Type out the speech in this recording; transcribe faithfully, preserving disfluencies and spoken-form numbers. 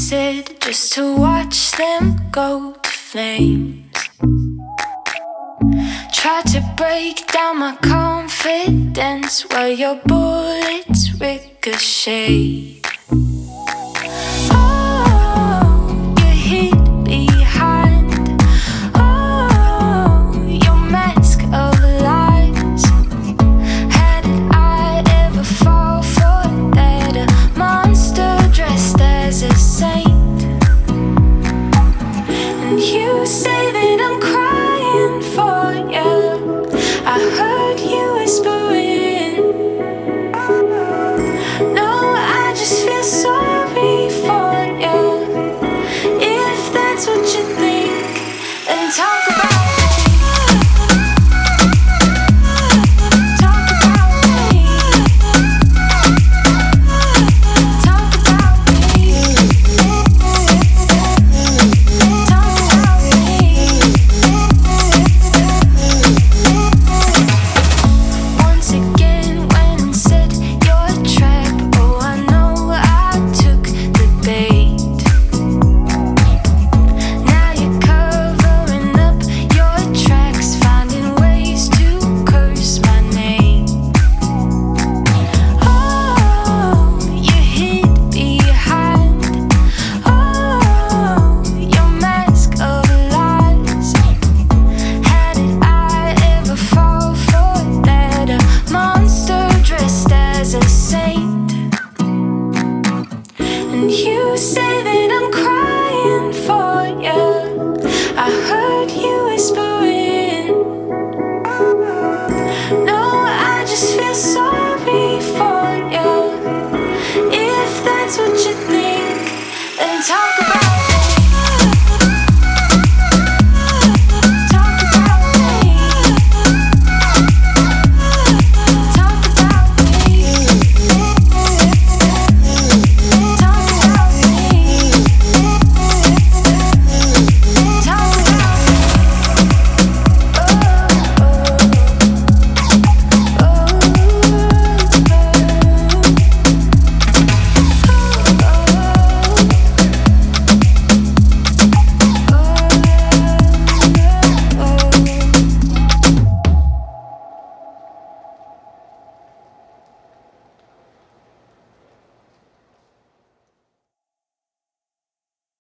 acid just to watch them go to flames. Try to break down my confidence while your bullets ricochet. Oh, you hid behind, oh, your mask of lies. How did I ever fall for that? A monster dressed as a saint. And you say that I'm crying for you. I heard you whispering. No, I just feel sorry for you. If that's what you think, then talk.